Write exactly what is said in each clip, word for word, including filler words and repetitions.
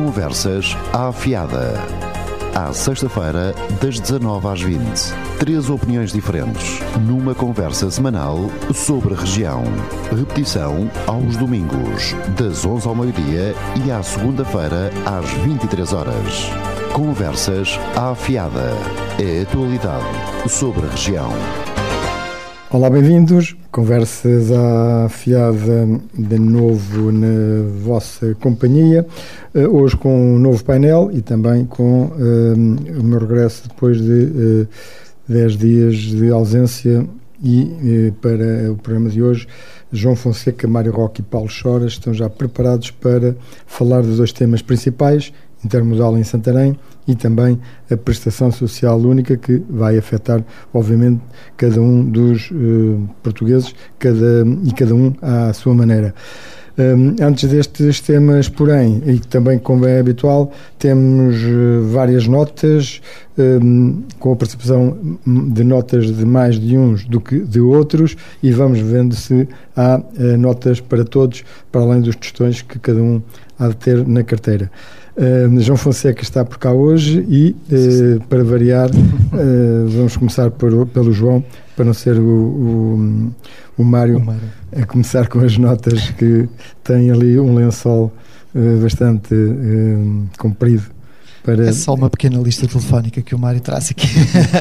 Conversas à Afiada. À sexta-feira, das dezanove às vinte. Três opiniões diferentes, numa conversa semanal sobre a região. Repetição aos domingos, das onze ao meio-dia e à segunda-feira, às vinte e três horas. Conversas à Afiada. É a atualidade sobre a região. Olá, bem-vindos. Conversas à Afiada de novo na vossa companhia. Uh, hoje com um novo painel e também com uh, o meu regresso depois de uh, dez dias de ausência e uh, para o programa de hoje, João Fonseca, Mário Roque e Paulo Chora estão já preparados para falar dos dois temas principais, intermodal em Santarém e também a prestação social única, que vai afetar, obviamente, cada um dos uh, portugueses cada, e cada um à sua maneira. Um, antes destes temas, porém, e também como é habitual, temos uh, várias notas, um, com a participação de notas de mais de uns do que de outros, e vamos vendo se há uh, notas para todos, para além dos tostões que cada um há de ter na carteira. Uh, João Fonseca está por cá hoje e, uh, para variar, uh, vamos começar por, pelo João, para não ser o, o, o, Mário, o Mário a começar com as notas, que tem ali um lençol uh, bastante uh, comprido. Para... É só uma pequena lista telefónica que o Mário traz aqui.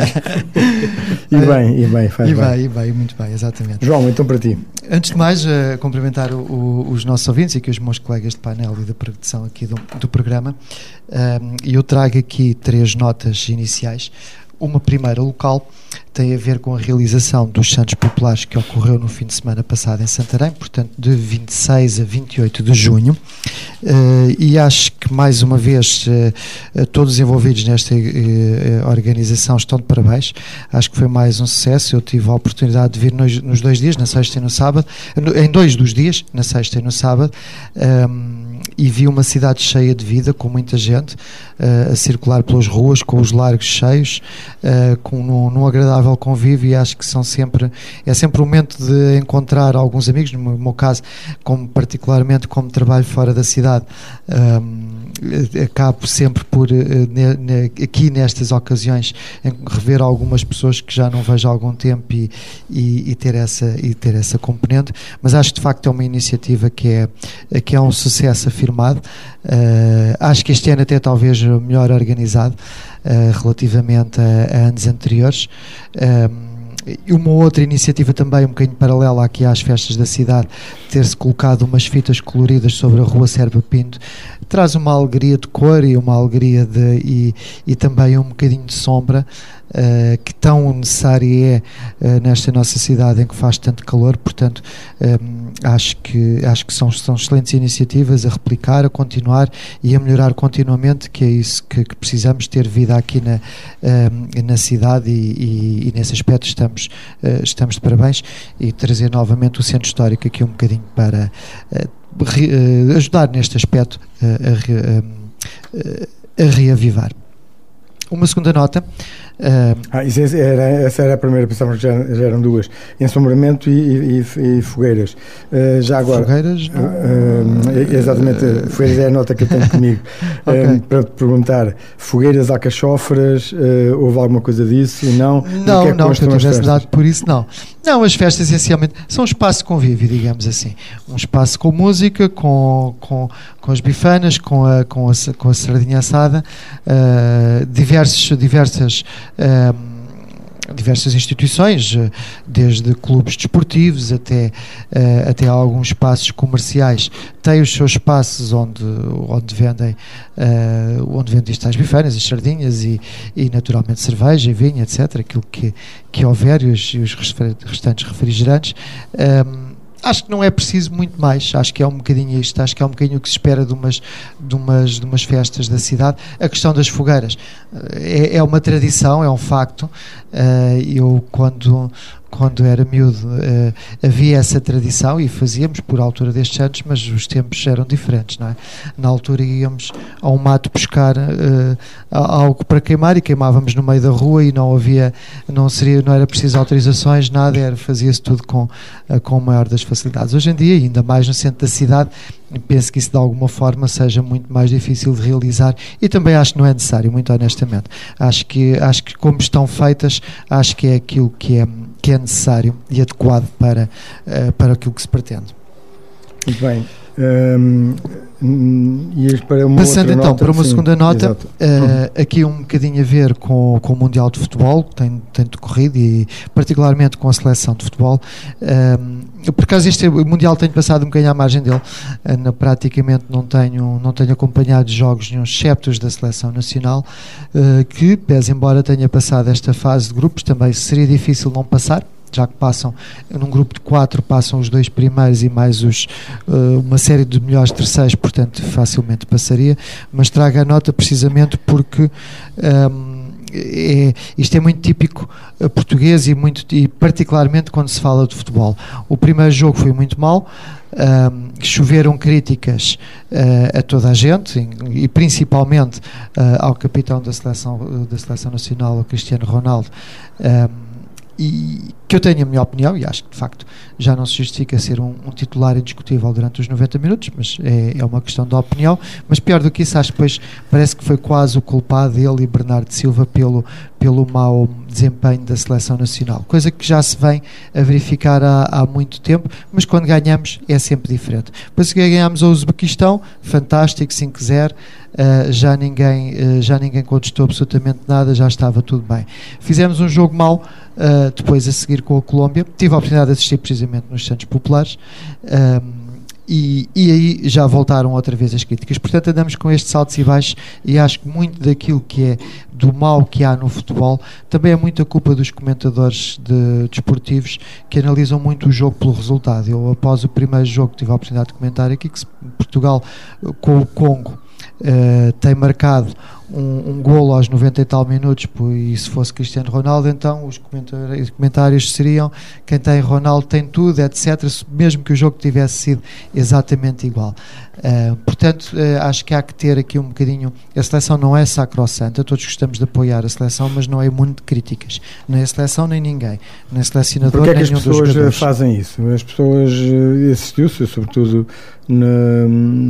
e bem, e bem, faz e bem. vai, e vai, muito bem, exatamente. João, então para ti. Antes de mais, uh, cumprimentar o, o, os nossos ouvintes e aqui os meus colegas de painel e da produção aqui do, do programa. E um, eu trago aqui três notas iniciais. Uma primeira local tem a ver com a realização dos Santos Populares, que ocorreu no fim de semana passado em Santarém, portanto de vinte e seis a vinte e oito de junho, uh, e acho que mais uma vez uh, todos os envolvidos nesta uh, organização estão de parabéns. Acho que foi mais um sucesso. Eu tive a oportunidade de vir nos, nos dois dias, na sexta e no sábado, em dois dos dias, na sexta e no sábado, um, e vi uma cidade cheia de vida, com muita gente uh, a circular pelas ruas, com os largos cheios, uh, com num, num agradável convívio, e acho que são sempre, é sempre o momento de encontrar alguns amigos. No meu caso, como particularmente como trabalho fora da cidade, um, acabo sempre por, uh, ne, ne, aqui nestas ocasiões, em rever algumas pessoas que já não vejo há algum tempo e, e, e, ter essa, e ter essa componente, mas acho que de facto é uma iniciativa que é, que é um sucesso afirmado. Uh, acho que este ano até talvez melhor organizado uh, relativamente a, a anos anteriores. Um, E uma outra iniciativa também um bocadinho paralela aqui às festas da cidade, ter-se colocado umas fitas coloridas sobre a rua Serpa Pinto, traz uma alegria de cor e uma alegria de, e, e também um bocadinho de sombra, uh, que tão necessária é uh, nesta nossa cidade em que faz tanto calor. Portanto, um, acho que, acho que são, são excelentes iniciativas a replicar, a continuar e a melhorar continuamente, que é isso que, que precisamos, ter vida aqui na, um, na cidade, e, e, e nesse aspecto estamos, uh, estamos de parabéns, e trazer novamente o centro histórico aqui um bocadinho para uh, re, uh, ajudar neste aspecto uh, a, re, uh, a reavivar. Uma segunda nota. Uh, ah, isso era, essa era a primeira, pensava que já, já eram duas: ensombramento e, e, e fogueiras. Uh, já agora. Fogueiras? Uh, uh, exatamente, uh, fogueiras é a nota que eu tenho comigo. Okay. Uh, para te perguntar: fogueiras, alcachofras, uh, houve alguma coisa disso? Não, não, que é que não, que eu tivesse dado por isso, não. Não, as festas essencialmente são um espaço de convívio, digamos assim. Um espaço com música, com, com, com as bifanas, com a, com a, com a sardinha assada, uh, diversos, diversas. Um, diversas instituições, desde clubes desportivos até, uh, até alguns espaços comerciais, têm os seus espaços onde, onde vendem uh, onde vendem as bifanas, as sardinhas e, e naturalmente cerveja e vinho, etcétera, aquilo que, que houver, e os, e os restantes refrigerantes. Um, Acho que não é preciso muito mais. Acho que é um bocadinho isto. Acho que é um bocadinho o que se espera de umas, de umas, de umas festas da cidade. A questão das fogueiras é, é uma tradição, é um facto. Eu, quando, quando era miúdo, uh, havia essa tradição e fazíamos por altura destes anos, mas os tempos eram diferentes, não é? Na altura íamos a um mato buscar uh, algo para queimar e queimávamos no meio da rua e não havia, não seria, não era preciso autorizações, nada, era, fazia-se tudo com, uh, com a maior das facilidades. Hoje em dia, ainda mais no centro da cidade, penso que isso de alguma forma seja muito mais difícil de realizar, e também acho que não é necessário, muito honestamente. Acho que, acho que como estão feitas, acho que é aquilo que é, que é necessário e adequado para, uh, para aquilo que se pretende. Muito bem. Um, e para uma Passando então nota, para uma sim, segunda nota, uh, uhum. aqui um bocadinho a ver com, com o Mundial de Futebol, que tem, tem decorrido, e particularmente com a seleção de futebol. Uh, por acaso este Mundial tenho passado um bocadinho à margem dele, uh, na, praticamente não tenho, não tenho acompanhado jogos nenhum, excepto os da seleção nacional, uh, que, pese embora tenha passado esta fase de grupos, também seria difícil não passar, já que passam, num grupo de quatro passam os dois primeiros e mais os, uh, uma série de melhores terceiros, portanto facilmente passaria, mas trago a nota precisamente porque um, é, isto é muito típico uh, português e, muito, e particularmente quando se fala de futebol. O primeiro jogo foi muito mau, um, choveram críticas uh, a toda a gente e, e principalmente uh, ao capitão da seleção, uh, da seleção nacional, o Cristiano Ronaldo, um, e que eu tenho a minha opinião, e acho que de facto já não se justifica ser um, um titular indiscutível durante os noventa minutos, mas é, é uma questão de opinião. Mas pior do que isso, acho que depois parece que foi quase o culpado ele e Bernardo Silva pelo, pelo mau desempenho da seleção nacional, coisa que já se vem a verificar há, há muito tempo, mas quando ganhamos é sempre diferente. Depois que ganhámos o Uzbequistão, fantástico, cinco a zero, uh, já, ninguém, uh, já ninguém contestou absolutamente nada, já estava tudo bem. Fizemos um jogo mau, uh, depois a seguir com a Colômbia, tive a oportunidade de assistir precisamente nos Santos Populares, um, e, e aí já voltaram outra vez as críticas. Portanto, andamos com estes altos e baixos, e acho que muito daquilo que é do mal que há no futebol também é muito a culpa dos comentadores de, desportivos, que analisam muito o jogo pelo resultado. Eu, após o primeiro jogo, tive a oportunidade de comentar aqui que Portugal com o Congo Uh, tem marcado um, um golo aos noventa e tal minutos, e se fosse Cristiano Ronaldo, então os comentários, comentários seriam: quem tem Ronaldo tem tudo, etcétera, mesmo que o jogo tivesse sido exatamente igual. Uh, portanto, uh, acho que há que ter aqui um bocadinho. A seleção não é sacrossanta, todos gostamos de apoiar a seleção, mas não é imune de críticas, nem a seleção nem ninguém, nem a selecionador. Porque é que nem as pessoas fazem isso? As pessoas, assistiu-se sobretudo na,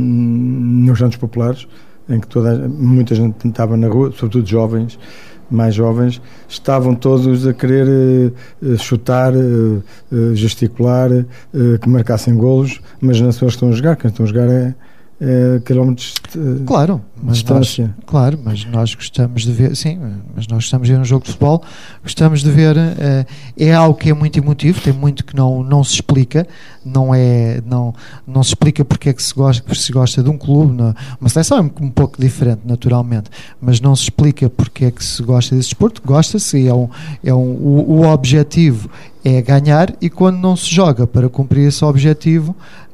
nos Santos Populares, em que toda, muita gente estava na rua, sobretudo jovens, mais jovens, estavam todos a querer uh, chutar, uh, uh, gesticular, uh, que marcassem golos, mas não são eles que estão a jogar, quem estão a jogar é, é quilómetros de claro, mas distância. Nós, claro, mas nós gostamos de ver, sim, mas nós gostamos de ver um jogo de futebol, gostamos de ver, uh, é algo que é muito emotivo, tem muito que não, não se explica, não é, não, não se explica porque é que se gosta, se gosta de um clube, não, uma seleção é um, um pouco diferente, naturalmente, mas não se explica porque é que se gosta desse desporto, gosta-se, e é um, é um, o, o objetivo é ganhar, e quando não se joga para cumprir esse objetivo,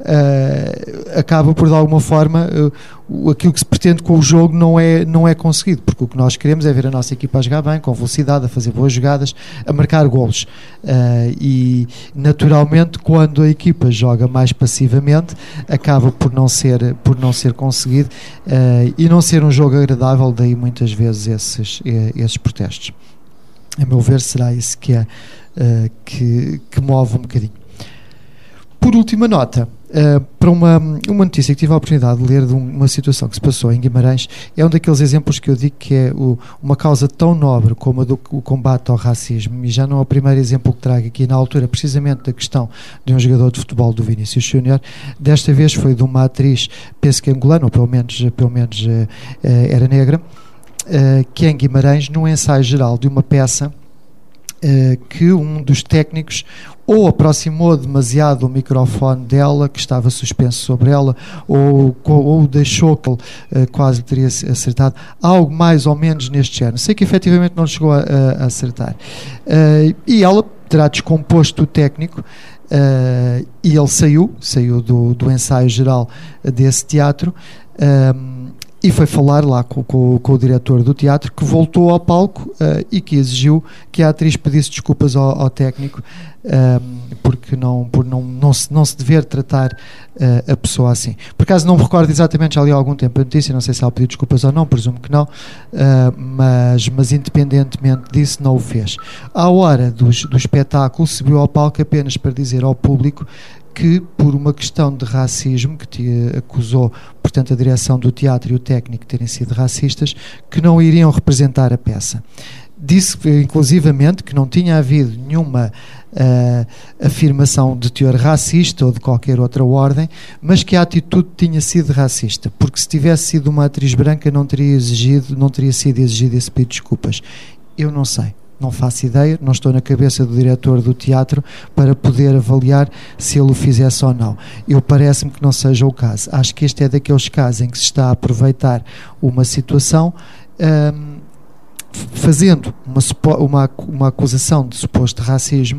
uh, acaba por de alguma forma uh, aquilo que se pretende com o jogo não é, não é conseguido, porque o que nós queremos é ver a nossa equipa a jogar bem, com velocidade, a fazer boas jogadas, a marcar golos, uh, e naturalmente quando a equipa joga mais passivamente acaba por não ser, por não ser conseguido, uh, e não ser um jogo agradável, daí muitas vezes esses, esses protestos. A meu ver será isso que é Uh, que, que move um bocadinho. Por última nota, uh, para uma, uma notícia que tive a oportunidade de ler de uma situação que se passou em Guimarães, é um daqueles exemplos que eu digo que é o, uma causa tão nobre como a do o combate ao racismo, e já não é o primeiro exemplo que trago aqui, na altura precisamente da questão de um jogador de futebol, do Vinícius Júnior. Desta vez foi de uma atriz, penso que angolana, ou pelo menos, pelo menos uh, uh, era negra, uh, que em Guimarães, num ensaio geral de uma peça, Uh, que um dos técnicos ou aproximou demasiado o microfone dela, que estava suspenso sobre ela, ou, ou deixou que ele uh, quase teria acertado, algo mais ou menos neste género. Sei que efetivamente não chegou a, a acertar. Uh, e ela terá descomposto o técnico, uh, e ele saiu, saiu do, do ensaio geral desse teatro, uh, e foi falar lá com, com, com o diretor do teatro, que voltou ao palco uh, e que exigiu que a atriz pedisse desculpas ao, ao técnico, um, porque não, por não, não, se, não se dever tratar uh, a pessoa assim. Por acaso não me recordo exatamente, já li há algum tempo a notícia, não sei se ela pediu desculpas ou não, presumo que não, uh, mas, mas independentemente disso não o fez. À hora do, do espetáculo subiu ao palco apenas para dizer ao público que, por uma questão de racismo, que te acusou, portanto, a direção do teatro e o técnico de terem sido racistas, que não iriam representar a peça. Disse, inclusivamente, que não tinha havido nenhuma uh, afirmação de teor racista ou de qualquer outra ordem, mas que a atitude tinha sido racista, porque se tivesse sido uma atriz branca não teria exigido, não teria sido exigido esse pedido de desculpas. Eu não sei. Não faço ideia, não estou na cabeça do diretor do teatro para poder avaliar se ele o fizesse ou não. Eu parece-me que não seja o caso. Acho que este é daqueles casos em que se está a aproveitar uma situação, hum, fazendo uma, uma, uma acusação de suposto racismo,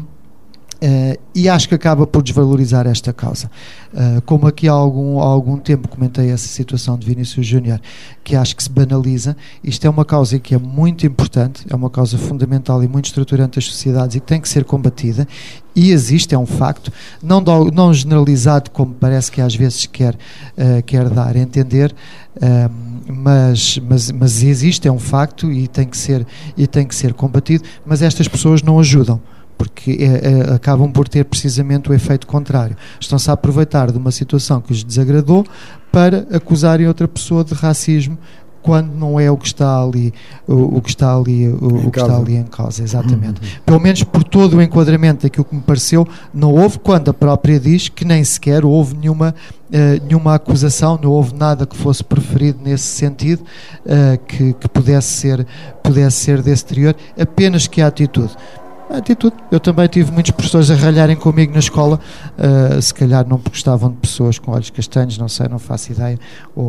Uh, e acho que acaba por desvalorizar esta causa. Uh, como aqui há algum, há algum tempo comentei essa situação de Vinícius Júnior, que acho que se banaliza. Isto é uma causa que é muito importante, é uma causa fundamental e muito estruturante das sociedades e que tem que ser combatida, e existe, é um facto, não, do, não generalizado como parece que às vezes quer, uh, quer dar a entender, uh, mas, mas, mas existe, é um facto e tem que ser, e tem que ser combatido, mas estas pessoas não ajudam, porque é, é, acabam por ter precisamente o efeito contrário. Estão-se a aproveitar de uma situação que os desagradou para acusarem outra pessoa de racismo, quando não é o que está ali, o, o que está ali, o, o que está ali em causa, exatamente. Uhum. Pelo menos por todo o enquadramento daquilo que me pareceu, não houve, quando a própria diz que nem sequer houve nenhuma, uh, nenhuma acusação, não houve nada que fosse preferido nesse sentido, uh, que, que pudesse ser, pudesse ser desse exterior, apenas que a atitude. A atitude. Eu também tive muitos professores a ralharem comigo na escola, uh, se calhar não porque gostavam de pessoas com olhos castanhos, não sei, não faço ideia,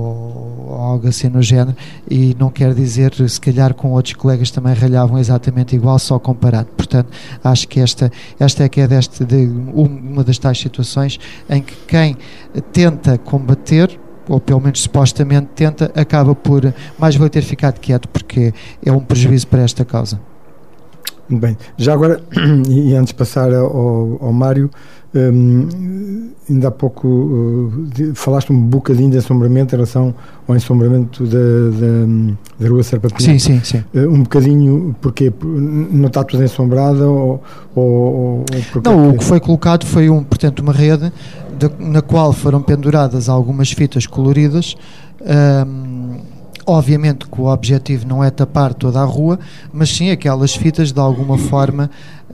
ou, ou algo assim no género, e não quer dizer, se calhar com outros colegas também ralhavam exatamente igual, só comparado. Portanto, acho que esta, esta é que é deste, de, uma das tais situações em que quem tenta combater, ou pelo menos supostamente tenta, acaba por mais valer ter ficado quieto, porque é um prejuízo para esta causa. Muito bem. Já agora, e antes de passar ao, ao Mário, um, ainda há pouco uh, falaste um bocadinho de assombramento em relação ao ensombramento da, da, da Rua Serpentina. Sim, sim, sim. Uh, um bocadinho, porquê? Não está tudo ensombrado? Ou, ou, ou não, o que foi colocado foi, um, portanto, uma rede de, na qual foram penduradas algumas fitas coloridas. Um, Obviamente que o objetivo não é tapar toda a rua, mas sim aquelas fitas de alguma forma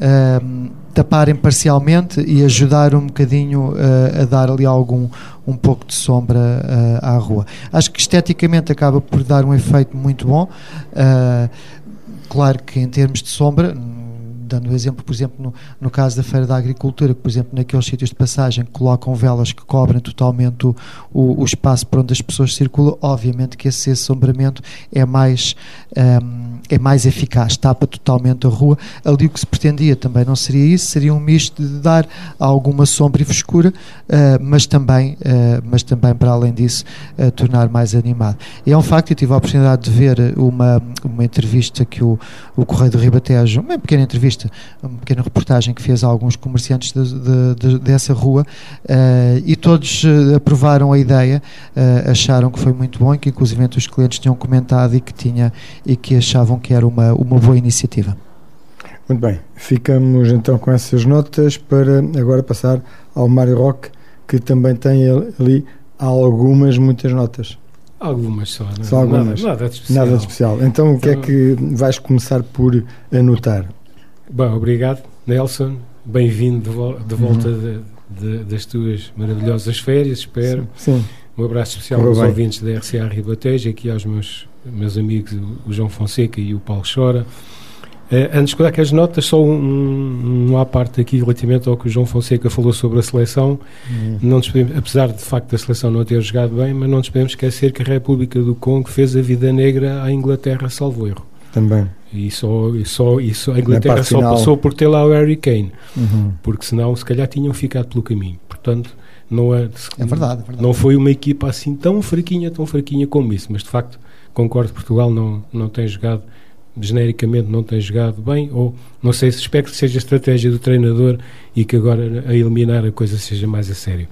uh, taparem parcialmente e ajudar um bocadinho uh, a dar ali algum, um pouco de sombra uh, à rua. Acho que esteticamente acaba por dar um efeito muito bom. Uh, claro que em termos de sombra, dando um exemplo, por exemplo, no, no caso da Feira da Agricultura, que, por exemplo, naqueles sítios de passagem que colocam velas que cobrem totalmente o, o, o espaço por onde as pessoas circulam, obviamente que esse assombramento é mais, um, é mais eficaz, tapa totalmente a rua. Ali o que se pretendia também não seria isso, seria um misto de dar alguma sombra e frescura, uh, mas, também, uh, mas também, para além disso, uh, tornar mais animado. E é um facto, eu tive a oportunidade de ver uma, uma entrevista que o, o Correio do Ribatejo, uma pequena entrevista, uma pequena reportagem que fez a alguns comerciantes de, de, de, dessa rua, uh, e todos uh, aprovaram a ideia, uh, acharam que foi muito bom e que inclusive os clientes tinham comentado e que, tinha, e que achavam que era uma, uma boa iniciativa. Muito bem, ficamos então com essas notas para agora passar ao Mário Roque, que também tem ali algumas, muitas notas. Algumas só, não? Só algumas. Nada, nada de especial. Nada de especial. Então, então o que é que vais começar por anotar? Bom, obrigado, Nelson. Bem-vindo de, vo- de volta uhum. de, de, das tuas maravilhosas férias, espero. Sim. Sim. Um abraço especial Correu aos bem. ouvintes da R C A Ribatejo, aqui aos meus, meus amigos, o João Fonseca e o Paulo Chora. Uh, antes de colocar as notas, só um, um à parte aqui relativamente ao que o João Fonseca falou sobre a seleção. Uhum. Não nos podemos, apesar de, de facto da seleção não ter jogado bem, mas não nos podemos esquecer que a República do Congo fez a vida negra à Inglaterra, salvo erro. Também. E, só, e, só, e só, a Inglaterra só final... passou por ter lá o Harry Kane, uhum. porque senão se calhar tinham ficado pelo caminho. Portanto, não, é, é verdade, é verdade. não foi uma equipa assim tão fraquinha, tão fraquinha como isso, mas de facto concordo, Portugal não, não tem jogado, genericamente não tem jogado bem, ou não sei, se espero que seja a estratégia do treinador e que agora a eliminar a coisa seja mais a sério.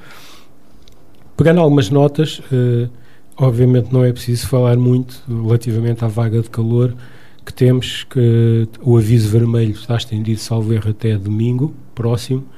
Pegando algumas notas, uh, obviamente não é preciso falar muito relativamente à vaga de calor que temos, que o aviso vermelho está estendido, salvo erro, até domingo próximo,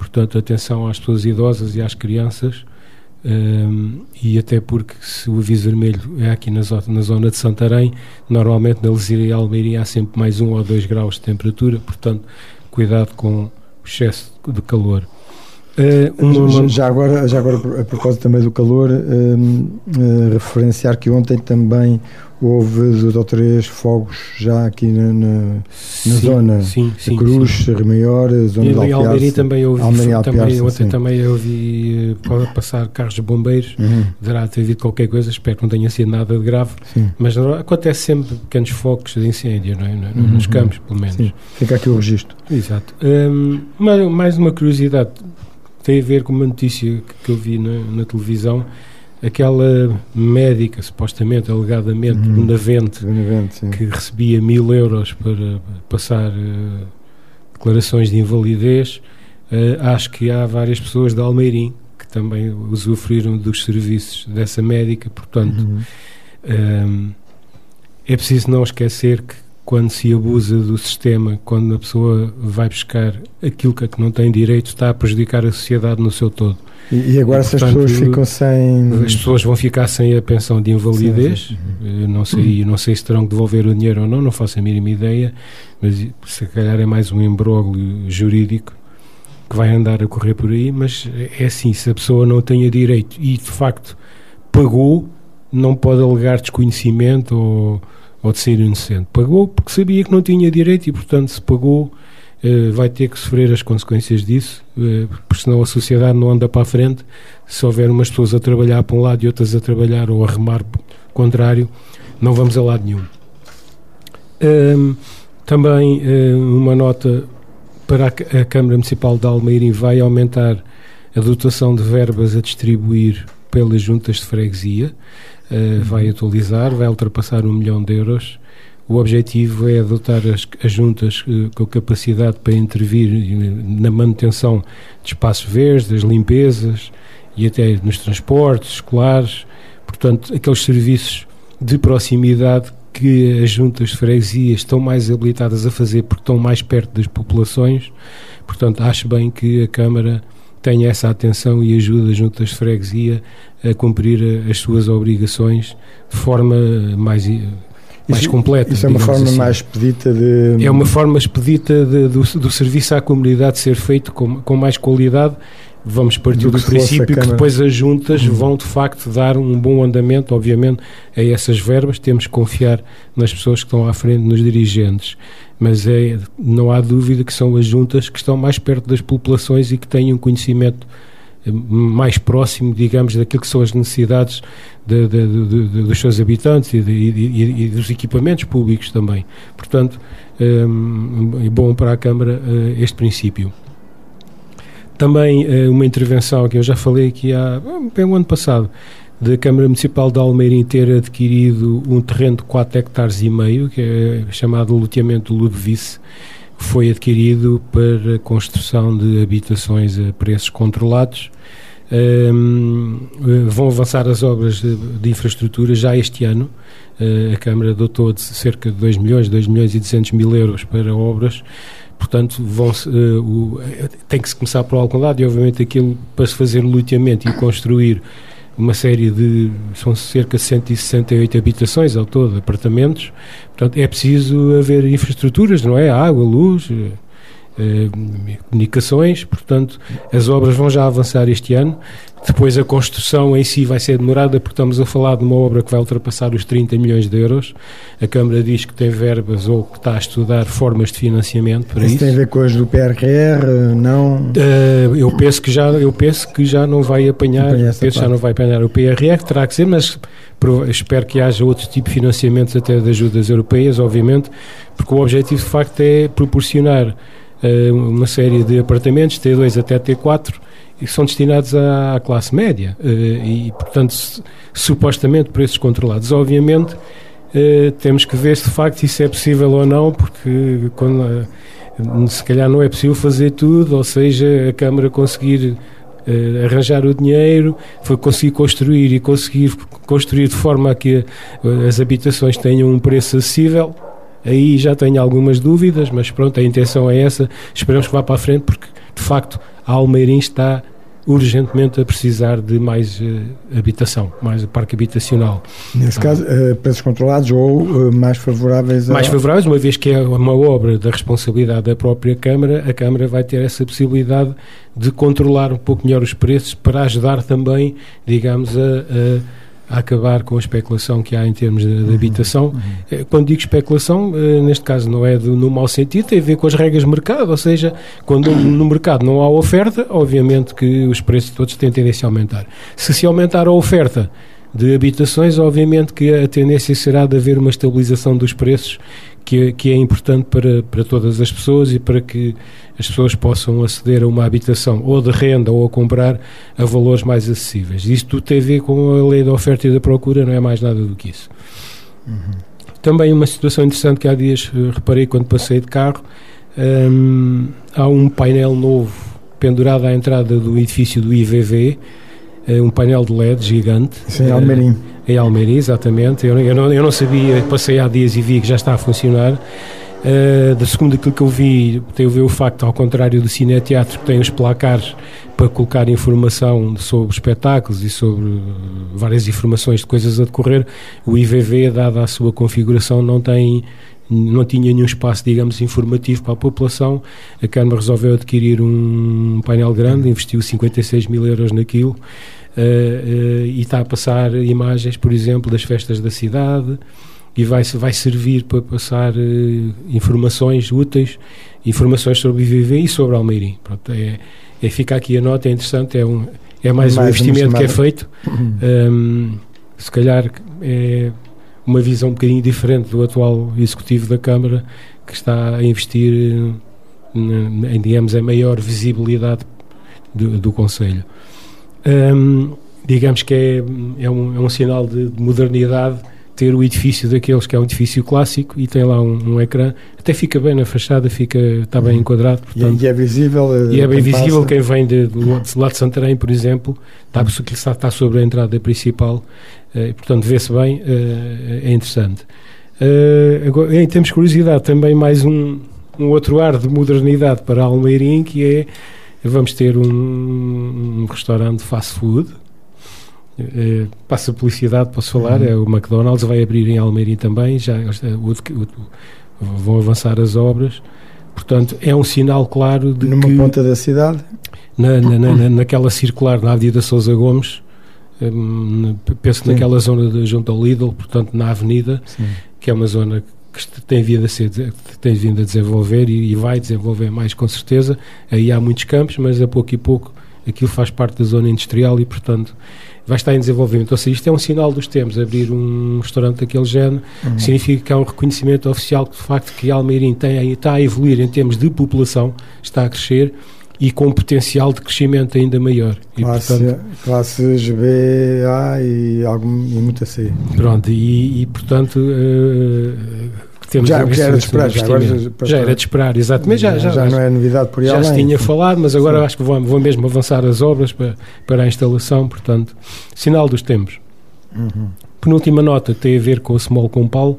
portanto, atenção às pessoas idosas e às crianças, um, e até porque se o aviso vermelho é aqui na zona, na zona de Santarém, normalmente na Lesíria e Almeirim há sempre mais um ou dois graus de temperatura, portanto, cuidado com o excesso de calor. Uh, uma... já, agora, já agora, a propósito também do calor, um, uh, referenciar que ontem também houve dois ou três fogos já aqui na, na, na sim, zona sim, sim, Cruz, sim. Rio Maior, zona e de Alpiarce. Almeirim também eu ouvi, Almeirim, também, Alpiarce, ontem sim. também eu ouvi uh, passar carros de bombeiros, uhum. deverá ter havido qualquer coisa, espero que não tenha sido nada de grave, sim. mas acontece sempre pequenos focos de incêndio, não é? Uhum. Nos campos, pelo menos. Sim. Fica aqui o registro. Exato. Um, mais uma curiosidade, tem a ver com uma notícia que, que eu vi na, na televisão. Aquela médica, supostamente, alegadamente, uhum. Benavente, Benavente que recebia mil euros para passar uh, declarações de invalidez, uh, acho que há várias pessoas de Almeirim que também usufruíram dos serviços dessa médica, portanto, uhum. um, é preciso não esquecer que quando se abusa do sistema, quando a pessoa vai buscar aquilo que não tem direito, está a prejudicar a sociedade no seu todo. E, e agora e, se portanto, as pessoas ficam sem... As pessoas vão ficar sem a pensão de invalidez, sim, sim. Não sei, não sei se terão que devolver o dinheiro ou não, não faço a mínima ideia, mas se calhar é mais um imbróglio jurídico que vai andar a correr por aí, mas é assim, se a pessoa não tem direito e de facto pagou, não pode alegar desconhecimento ou, ou de ser inocente. Pagou porque sabia que não tinha direito e, portanto, se pagou, Uh, vai ter que sofrer as consequências disso, uh, porque senão a sociedade não anda para a frente. Se houver umas pessoas a trabalhar para um lado e outras a trabalhar ou a remar para o contrário, não vamos a lado nenhum. Uh, também uh, uma nota para a, a Câmara Municipal de Almeirim: vai aumentar a dotação de verbas a distribuir pelas juntas de freguesia, uh, vai atualizar, vai ultrapassar um milhão de euros. O objetivo é adotar as, as juntas uh, com capacidade para intervir na manutenção de espaços verdes, das limpezas e até nos transportes escolares, portanto, aqueles serviços de proximidade que as juntas de freguesia estão mais habilitadas a fazer porque estão mais perto das populações. Portanto, acho bem que a Câmara tenha essa atenção e ajude as juntas de freguesia a cumprir as suas obrigações de forma mais... mais isso, completa. Isso é uma forma assim. mais expedita de... É uma forma expedita de, do, do serviço à comunidade ser feito com, com mais qualidade. Vamos partir do, do princípio que depois as juntas uhum. vão de facto dar um bom andamento, obviamente, a essas verbas. Temos que confiar nas pessoas que estão à frente, nos dirigentes, mas é, não há dúvida que são as juntas que estão mais perto das populações e que têm um conhecimento mais próximo, digamos, daquilo que são as necessidades de, de, de, de, dos seus habitantes e, de, e, e dos equipamentos públicos também. Portanto, é bom para a Câmara este princípio. Também uma intervenção que eu já falei aqui há bem o ano passado, da Câmara Municipal de Almeirim ter adquirido um terreno de quatro hectares e meio, que é chamado loteamento Ludovice, foi adquirido para a construção de habitações a preços controlados. Um, vão avançar as obras de, de infraestrutura já este ano. Uh, a Câmara dotou de cerca de dois milhões, dois milhões e duzentos mil euros para obras. Portanto, vão uh, o, tem que se começar por algum lado e, obviamente, aquilo para se fazer loteamento e construir uma série de, são cerca de cento e sessenta e oito habitações ao todo, apartamentos. Portanto, é preciso haver infraestruturas, não é? Água, luz, eh, comunicações. Portanto, as obras vão já avançar este ano. Depois a construção em si vai ser demorada, porque estamos a falar de uma obra que vai ultrapassar os trinta milhões de euros. A Câmara diz que tem verbas ou que está a estudar formas de financiamento para isso. Isso tem a ver com as do P R R, não? Uh, eu, penso que já, eu penso que já não vai apanhar, penso já não vai apanhar o P R R, terá que ser, mas espero que haja outro tipo de financiamentos até de ajudas europeias, obviamente, porque o objetivo de facto é proporcionar uh, uma série de apartamentos, T dois até T quatro, que são destinados à, à classe média uh, e, portanto, supostamente preços controlados. Obviamente, uh, temos que ver se de facto isso é possível ou não, porque quando, uh, se calhar não é possível fazer tudo, ou seja, a Câmara conseguir uh, arranjar o dinheiro, foi conseguir construir e conseguir construir de forma a que uh, as habitações tenham um preço acessível. Aí já tenho algumas dúvidas, mas pronto, a intenção é essa. Esperamos que vá para a frente, porque de facto, a Almeirim está urgentemente a precisar de mais uh, habitação, mais parque habitacional. Nesse ah. caso, uh, preços controlados ou uh, mais favoráveis? A... Mais favoráveis, uma vez que é uma obra da responsabilidade da própria Câmara, a Câmara vai ter essa possibilidade de controlar um pouco melhor os preços para ajudar também, digamos, a, a a acabar com a especulação que há em termos de, de habitação. Uhum. Quando digo especulação, neste caso não é do, no mau sentido, tem a ver com as regras de mercado, ou seja, quando no mercado não há oferta, obviamente que os preços todos têm tendência a aumentar. Se se aumentar a oferta de habitações, obviamente que a tendência será de haver uma estabilização dos preços, que, que é importante para, para todas as pessoas e para que as pessoas possam aceder a uma habitação ou de renda ou a comprar a valores mais acessíveis. Isto tudo tem a ver com a lei da oferta e da procura, não é mais nada do que isso. Uhum. Também uma situação interessante que há dias reparei quando passei de carro, hum, há um painel novo pendurado à entrada do edifício do I V V, um painel de L E D gigante. Sim, em Almeirim. Em Almeirim, exatamente. Eu, eu, não, eu não sabia, passei há dias e vi que já está a funcionar. Uh, da segunda, aquilo que eu vi, tem a ver o facto, ao contrário do cineteatro, que tem os placares para colocar informação sobre espetáculos e sobre várias informações de coisas a decorrer, o I V V, dada a sua configuração, não tem... não tinha nenhum espaço, digamos, informativo para a população. A Câmara resolveu adquirir um painel grande, investiu cinquenta e seis mil euros naquilo, uh, uh, e está a passar imagens, por exemplo, das festas da cidade, e vai, vai servir para passar uh, informações úteis, informações sobre o I V V e sobre Almeirim. Pronto, é, é, fica aqui a nota, é interessante, é, um, é mais, mais um investimento que é feito. Uhum. Um, se calhar é uma visão um bocadinho diferente do atual executivo da Câmara, que está a investir em, digamos, a maior visibilidade do, do Conselho. Um, digamos que é, é, um, é um sinal de, de modernidade ter o edifício daqueles que é um edifício clássico e tem lá um, um ecrã, até fica bem na fachada, fica, está bem enquadrado. Portanto, e é visível. E é bem visível passa. Quem vem de, de, de lá de Santarém, por exemplo, está, está sobre a entrada principal. Uh, portanto, vê-se bem, uh, é interessante. Uh, agora, em termos de curiosidade, também mais um, um outro ar de modernidade para Almeirim, que é, vamos ter um, um restaurante de fast food, uh, passa publicidade, posso falar, uhum. É o McDonald's, vai abrir em Almeirim também, já o, o, o, vão avançar as obras, portanto, é um sinal claro de numa que... Numa ponta da cidade? Na, na, na, naquela circular, na Avenida Sousa Gomes, Um, penso Sim. naquela zona de, junto ao Lidl, portanto na avenida, Sim. que é uma zona que tem vindo a, ser, tem vindo a desenvolver e, e vai desenvolver mais com certeza. Aí há muitos campos, mas a pouco e pouco aquilo faz parte da zona industrial e portanto vai estar em desenvolvimento. Ou seja, isto é um sinal dos tempos. Abrir um restaurante daquele género uhum. significa que há um reconhecimento oficial de facto que Almeirim tem, está a evoluir em termos de população, está a crescer e com um potencial de crescimento ainda maior. Classe, e, portanto, classes B, A e, algum, e muita C. Pronto, e, e portanto uh, temos já, já era de esperar, já, agora, já era de esperar, exatamente. Já, já, já, já não é novidade por aí já além. Já se tinha falado, mas agora Sim. acho que vão, vão mesmo avançar as obras para, para a instalação, portanto, sinal dos tempos. Uhum. Penúltima nota tem a ver com o Small Compal.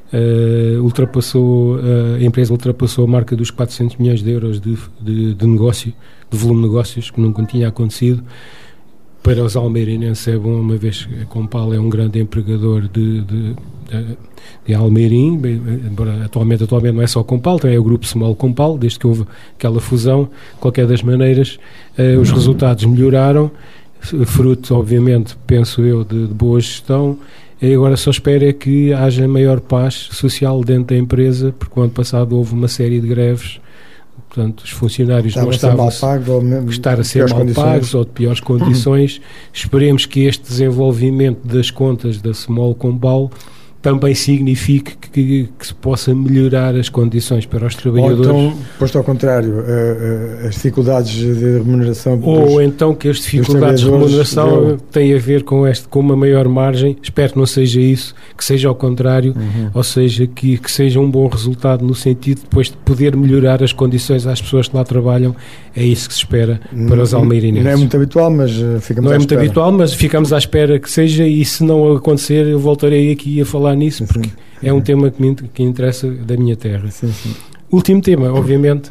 Uh, ultrapassou, uh, a empresa ultrapassou a marca dos quatrocentos milhões de euros de, de, de negócio, de volume de negócios, que nunca tinha acontecido. Para os almeirinenses é bom, uma vez que a Compal é um grande empregador de, de, de, de Almeirim, embora atualmente, atualmente não é só Compal, também é o grupo Small Compal, desde que houve aquela fusão. De qualquer das maneiras, uh, os resultados melhoraram, fruto, obviamente, penso eu, de, de boa gestão. E agora só espero é que haja maior paz social dentro da empresa, porque o ano passado houve uma série de greves, portanto os funcionários Estava não estavam a ser mal pagos, ou estar a ser mal pagos ou de piores condições. Esperemos que este desenvolvimento das contas da Small Compal também signifique que, que, que se possa melhorar as condições para os trabalhadores. Ou então, posto ao contrário, uh, uh, as dificuldades de remuneração... Ou dos, então que as dificuldades de remuneração eu... têm a ver com, este, com uma maior margem. Espero que não seja isso, que seja ao contrário, uhum. ou seja, que, que seja um bom resultado no sentido de depois de poder melhorar as condições às pessoas que lá trabalham. É isso que se espera para os almeirinenses. Não é muito habitual, mas uh, ficamos Não à é espera. muito habitual, mas ficamos à espera que seja, e se não acontecer, eu voltarei aqui a falar nisso, porque sim, sim. é um tema que me que interessa da minha terra. Sim, sim. Último tema, obviamente,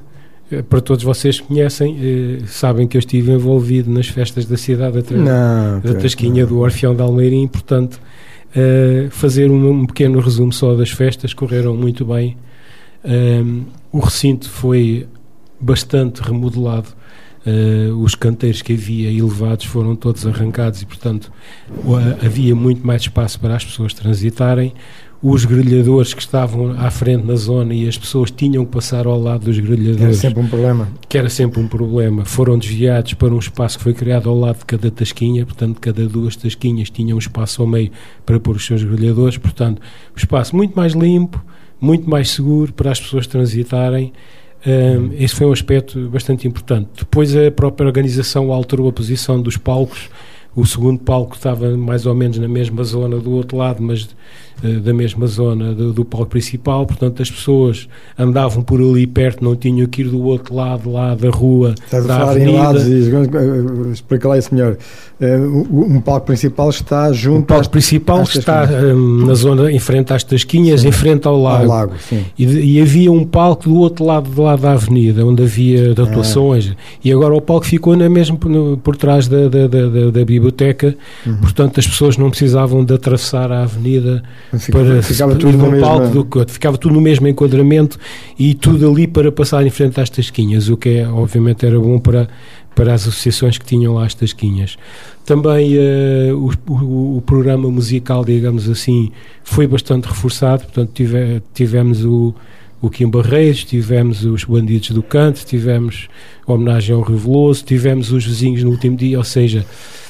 para todos vocês que conhecem, eh, sabem que eu estive envolvido nas festas da cidade através não, da Tasquinha não. do Orfeão de Almeirim, portanto, eh, fazer um, um pequeno resumo só das festas, correram muito bem. Um, o recinto foi bastante remodelado, uh, os canteiros que havia elevados foram todos arrancados e, portanto, uh, havia muito mais espaço para as pessoas transitarem. Os grelhadores que estavam à frente na zona e as pessoas tinham que passar ao lado dos grelhadores, era sempre um problema, que era sempre um problema, foram desviados para um espaço que foi criado ao lado de cada tasquinha, portanto cada duas tasquinhas tinham um espaço ao meio para pôr os seus grelhadores, portanto um espaço muito mais limpo, muito mais seguro para as pessoas transitarem. Um, esse foi um aspecto bastante importante. Depois a própria organização alterou a posição dos palcos. O segundo palco estava mais ou menos na mesma zona do outro lado, mas uh, da mesma zona do, do palco principal, portanto as pessoas andavam por ali perto, não tinham que ir do outro lado lá da rua, Estás da a falar avenida. Em lados, e, explica lá isso melhor. Uh, um palco principal está junto... O palco principal está um, na zona em frente às Tasquinhas, sim, em frente ao lago, ao lago sim. E, e havia um palco do outro lado, do lado da avenida, onde havia atuações, ah. e agora o palco ficou na mesmo, no, por trás da, da, da, da, da biblioteca, uhum. Portanto as pessoas não precisavam de atravessar a avenida ficava, para ficava tudo no palco mesmo... do, ficava tudo no mesmo enquadramento e tudo ali para passar em frente às Tasquinhas, o que é, obviamente era bom para, para as associações que tinham lá as Tasquinhas. Também uh, o, o, o programa musical, digamos assim, foi bastante reforçado, portanto tive, tivemos o o Kim Barreiros, tivemos os Bandidos do Canto, tivemos a homenagem ao Rio Veloso, tivemos os Vizinhos no último dia, ou seja,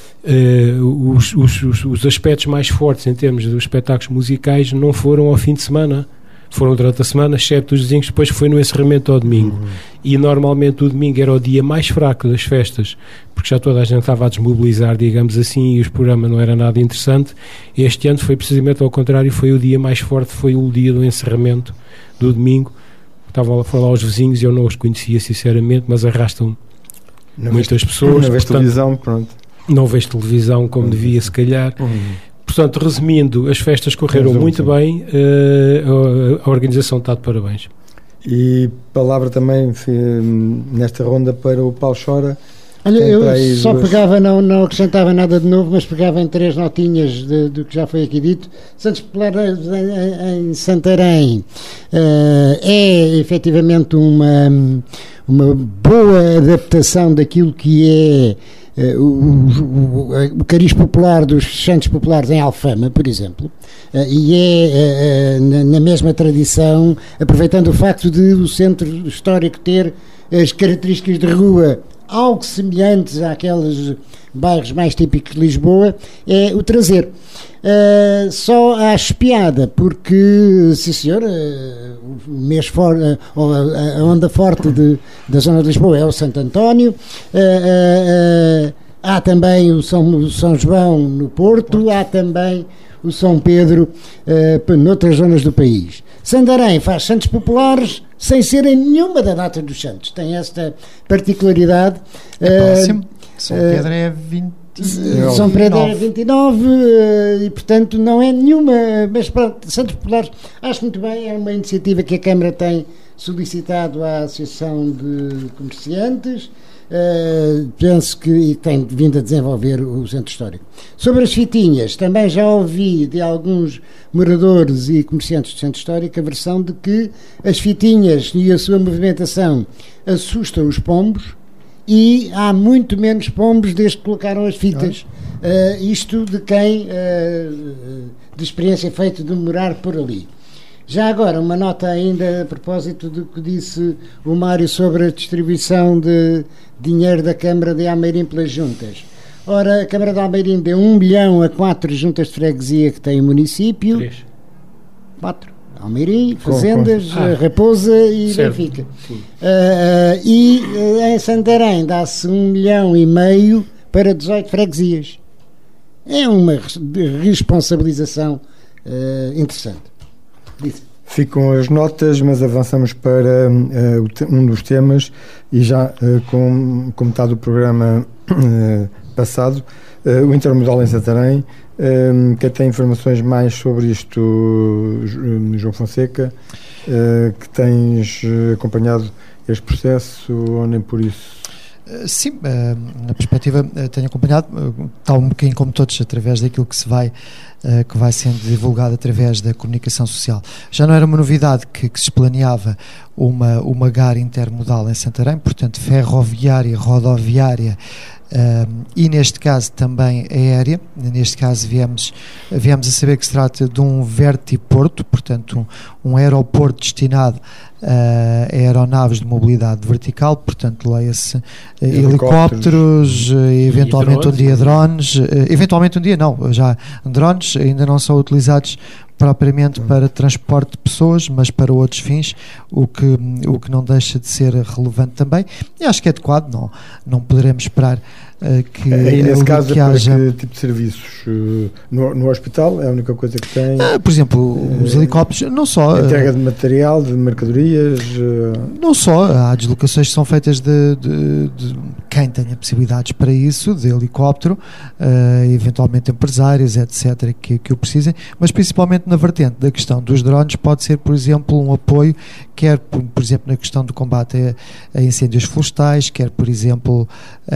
uh, os, os, os, os aspectos mais fortes em termos dos espetáculos musicais não foram ao fim de semana, foram durante a semana, exceto os Vizinhos, depois foi no encerramento ao domingo. Uhum. E normalmente o domingo era o dia mais fraco das festas, porque já toda a gente estava a desmobilizar, digamos assim, e o programa não era nada interessante. Este ano foi precisamente ao contrário, foi o dia mais forte, foi o dia do encerramento do domingo. Estavam a falar aos Vizinhos e eu não os conhecia sinceramente, mas arrastam não muitas veste, pessoas. Não vejo televisão, pronto. Não vejo televisão como uhum. devia, se calhar. Uhum. Portanto, resumindo, as festas correram Resumo, muito sim. bem, uh, a, a organização está de parabéns. E palavra também nesta ronda para o Paulo Chora. Olha, eu só duas... pegava, não, não acrescentava nada de novo, mas pegava em três notinhas de, do que já foi aqui dito. Santos Populares em, em Santarém uh, é efetivamente uma, uma boa adaptação daquilo que é uh, o, o, o cariz popular dos Santos Populares em Alfama, por exemplo, uh, e é uh, na, na mesma tradição, aproveitando o facto de o centro histórico ter as características de rua algo semelhantes àqueles bairros mais típicos de Lisboa, é o trazer. Uh, só acho piada, porque, sim senhor, uh, o mês for, uh, a, a onda forte de, da zona de Lisboa é o Santo António, uh, uh, uh, há também o São, o São João no Porto, há também o São Pedro uh, noutras zonas do país. Santarém faz Santos Populares sem serem nenhuma da data dos Santos. Tem esta particularidade. É próximo. Uh, São Pedro é vinte e nove. São Pedro é vinte e nove uh, e, portanto, não é nenhuma. Mas, pronto, Santos Populares, acho muito bem. É uma iniciativa que a Câmara tem solicitado à Associação de Comerciantes. Uh, penso que e tem vindo a desenvolver o centro histórico. Sobre as fitinhas, também já ouvi de alguns moradores e comerciantes do centro histórico a versão de que as fitinhas e a sua movimentação assustam os pombos e há muito menos pombos desde que colocaram as fitas. Uh, isto de quem uh, de experiência feita de morar por ali. Já agora, uma nota ainda a propósito do que disse o Mário sobre a distribuição de dinheiro da Câmara de Almeirim pelas juntas. Ora, a Câmara de Almeirim deu um milhão a quatro juntas de freguesia que tem o município. Três. Quatro. Almeirim, Fazendas, ah, Raposa e certo. Benfica. Uh, uh, e uh, em Santarém dá-se um milhão e meio para dezoito freguesias. É uma responsabilização uh, interessante. Disse. Ficam as notas, mas avançamos para uh, um dos temas e já uh, com, com metade do programa uh, passado, uh, o Intermodal em Santarém. Uh, quem tem informações mais sobre isto, uh, João Fonseca, uh, que tens acompanhado este processo ou nem por isso? Sim, na perspectiva tenho acompanhado, está um bocadinho como todos, através daquilo que se vai, que vai sendo divulgado através da comunicação social. Já não era uma novidade que, que se planeava uma, uma G A R intermodal em Santarém, portanto ferroviária, rodoviária, Uh, e neste caso também aérea. Neste caso viemos, viemos a saber que se trata de um vertiporto, portanto um, um aeroporto destinado uh, a aeronaves de mobilidade vertical, portanto leia-se uh, helicópteros, uh, eventualmente drones, um dia drones, uh, eventualmente um dia não, já drones ainda não são utilizados propriamente para transporte de pessoas, mas para outros fins, o que, o que não deixa de ser relevante também, e acho que é adequado, não, não poderemos esperar uh, que, aí nesse uh, caso que é para haja... que tipo de serviços? Uh, no, no hospital é a única coisa que tem? Uh, por exemplo, uh, os helicópteros, não só... Entrega de material, de mercadorias? Uh... Não só, há deslocações que são feitas de, de, de quem tenha possibilidades para isso, de helicóptero, uh, eventualmente empresários, etcétera, que, que o precisem, mas principalmente na vertente da questão dos drones pode ser, por exemplo, um apoio, quer, por, por exemplo, na questão do combate a, a incêndios florestais, quer, por exemplo,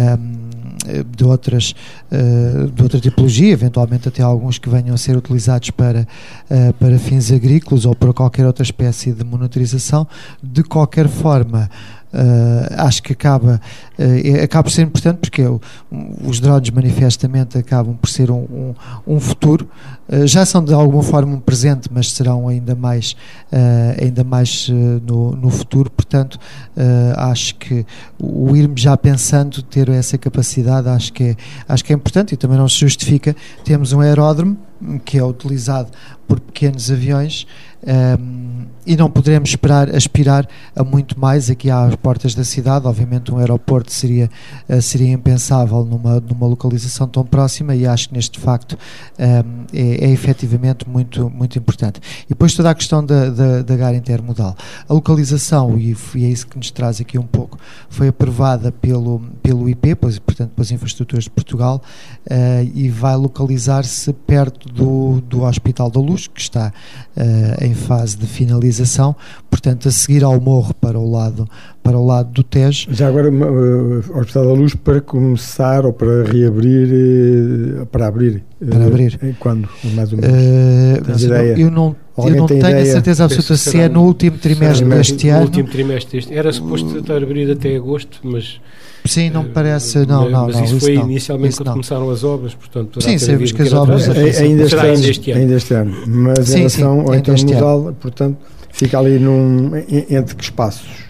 um, de, outras, uh, de outra tipologia, eventualmente até alguns que venham a ser utilizados para, uh, para fins agrícolas ou para qualquer outra espécie de monitorização. De qualquer forma, Uh, acho que acaba, uh, acaba por ser importante porque eu, os drones manifestamente acabam por ser um, um, um futuro, uh, já são de alguma forma um presente, mas serão ainda mais, uh, ainda mais uh, no, no futuro, portanto uh, acho que o irmos já pensando ter essa capacidade acho que, é, acho que é importante, e também não se justifica. Temos um aeródromo que é utilizado por pequenos aviões, um, e não poderemos esperar, aspirar a muito mais aqui às portas da cidade. Obviamente um aeroporto seria, uh, seria impensável numa, numa localização tão próxima, e acho que neste facto um, é, é efetivamente muito, muito importante. E depois toda a questão da, da, da G A R intermodal, a localização, e, e é isso que nos traz aqui um pouco, foi aprovada pelo, pelo I P, pois, portanto pelas Infraestruturas de Portugal, uh, e vai localizar-se perto do, do Hospital da Luz, que está uh, em fase de finalização, portanto a seguir ao morro para o lado, para o lado do Tejo. Já agora uh, o Hospital da Luz para começar ou para reabrir, uh, para abrir? Para uh, abrir. Quando, mais ou menos? Uh, ideia? Eu não, eu não tenho ideia? a certeza absoluta se é no último trimestre deste ano. No último trimestre deste Era suposto estar abrido até agosto, mas... Sim, não me parece, não, mas, não, mas não. isso isso foi não, inicialmente isso quando não. começaram as obras, portanto... Sim, sabemos que as obras... Ainda, ainda, este ano, ainda este ano. Ainda este ano. Mas sim, em relação ao intermodal, portanto, fica ali num, entre que espaços?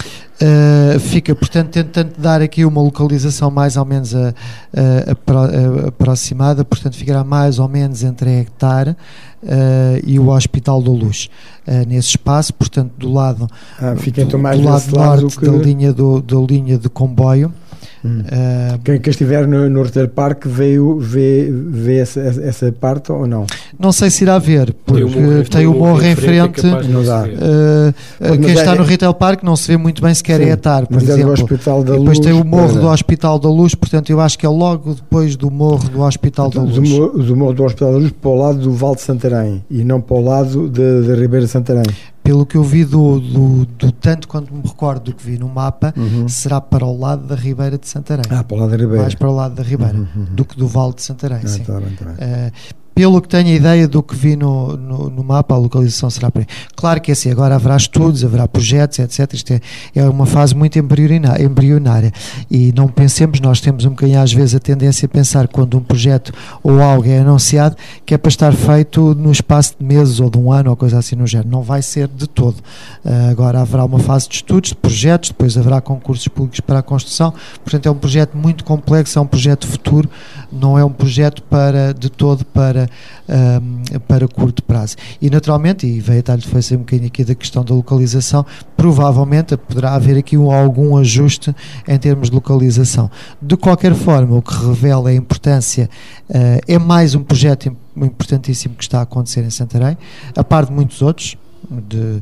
Uh, fica, portanto, tentando dar aqui uma localização mais ou menos a, a, a, a aproximada, portanto ficará mais ou menos entre a hectare uh, e o Hospital da Luz, uh, nesse espaço, portanto do lado, ah, fica então do, mais do lado lado norte que... da, linha do, da linha de comboio. Hum. Uh, quem, quem estiver no, no Roteiro Parque veio, vê, vê essa, essa parte ou não? Não sei se irá ver, porque tem o morro em frente, é não dá. Uh, quem está é, no Retail Park não se vê muito bem sequer é etar, por mas exemplo. É do Hospital da e depois Luz, tem o morro para... do Hospital da Luz, portanto eu acho que é logo depois do morro do Hospital então, da Luz. Do, do morro do Hospital da Luz para o lado do Vale de Santarém e não para o lado da Ribeira de Santarém. Pelo que eu vi do, do, do tanto quanto me recordo do que vi no mapa, uhum. será para o lado da Ribeira de Santarém. Ah, para o lado da Ribeira. Mais para o lado da Ribeira, uhum, uhum. do que do Vale de Santarém. Ah, sim. Tá bem, tá bem. Uh, pelo que tenho a ideia do que vi no, no, no mapa, a localização será para aí. Claro que é assim, agora haverá estudos, haverá projetos, etcétera. Isto é, é uma fase muito embrionária, e não pensemos, nós temos um bocadinho às vezes a tendência a pensar quando um projeto ou algo é anunciado que é para estar feito no espaço de meses ou de um ano ou coisa assim no género. Não vai ser de todo. Uh, agora haverá uma fase de estudos, de projetos, depois haverá concursos públicos para a construção, portanto é um projeto muito complexo, é um projeto futuro, não é um projeto para, de todo para Um, para curto prazo. E naturalmente, e veio a estar-lhe foi um bocadinho aqui da questão da localização, provavelmente poderá haver aqui um, algum ajuste em termos de localização. De qualquer forma, o que revela a importância, uh, é mais um projeto importantíssimo que está a acontecer em Santarém, a par de muitos outros, de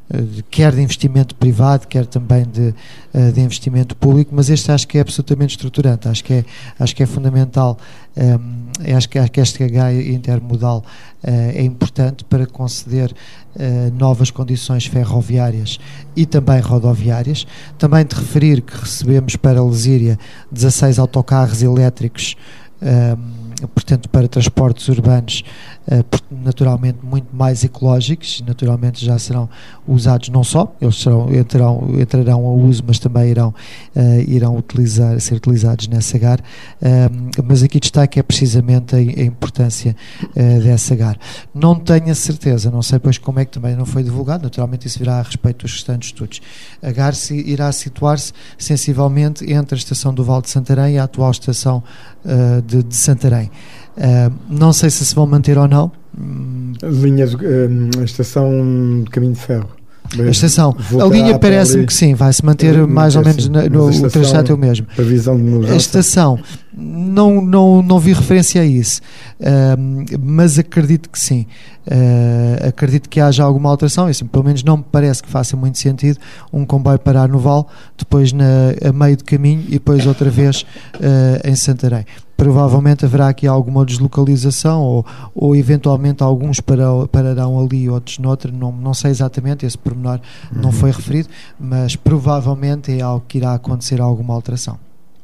quer de investimento privado, quer também de, de investimento público, mas este acho que é absolutamente estruturante, acho que é, acho que é fundamental, um, acho, que, acho que este H intermodal uh, é importante para conceder uh, novas condições ferroviárias e também rodoviárias. Também de referir que recebemos para Lesíria dezasseis autocarros elétricos, um, portanto para transportes urbanos, uh, naturalmente muito mais ecológicos, naturalmente já serão usados não só, eles serão, entrarão, entrarão a uso, mas também irão, uh, irão utilizar, ser utilizados nessa H A R, uh, mas aqui destaque é precisamente a, a importância uh, dessa H A R. Não tenho a certeza, não sei pois como é que também não foi divulgado, naturalmente isso virá a respeito dos restantes estudos. A H A R se, irá situar-se sensivelmente entre a estação do Val de Santarém e a atual estação uh, de, de Santarém. Uh, não sei se se vão manter ou não. A linha, uh, a estação de caminho de ferro. A estação, a linha parece-me que sim, vai se manter uh, mais ou menos na, no o trajeto é o mesmo. A estação, não, não, não vi referência a isso, uh, mas acredito que sim. Uh, acredito que haja alguma alteração, isso pelo menos não me parece que faça muito sentido um comboio parar no Val, depois na, a meio do caminho e depois outra vez uh, em Santarém. Provavelmente haverá aqui alguma deslocalização ou, ou eventualmente alguns para, pararão ali e outros noutra, não, não sei exatamente, esse pormenor uhum. não foi referido, mas provavelmente é algo que irá acontecer alguma alteração.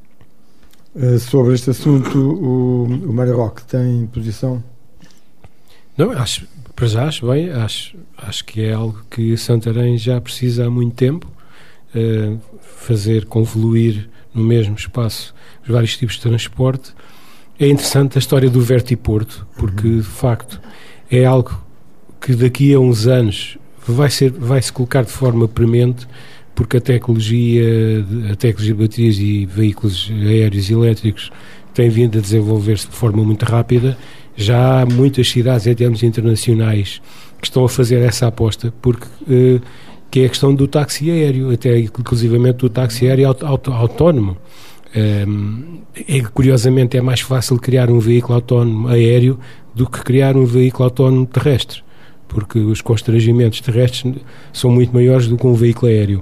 Uh, sobre este assunto, o, o Mário Roque tem posição? Não, acho, para já acho bem, acho, acho que é algo que Santarém já precisa há muito tempo, uh, fazer confluir no mesmo espaço os vários tipos de transporte. É interessante a história do Vertiporto, porque de facto é algo que daqui a uns anos vai ser, vai se colocar de forma premente, porque a tecnologia, a tecnologia de baterias e veículos aéreos elétricos tem vindo a desenvolver-se de forma muito rápida. Já há muitas cidades em termos internacionais que estão a fazer essa aposta, porque uh, que é a questão do táxi aéreo, até inclusivamente do táxi aéreo auto, auto, autónomo. Um, é, curiosamente é mais fácil criar um veículo autónomo aéreo do que criar um veículo autónomo terrestre, porque os constrangimentos terrestres são muito maiores do que um veículo aéreo.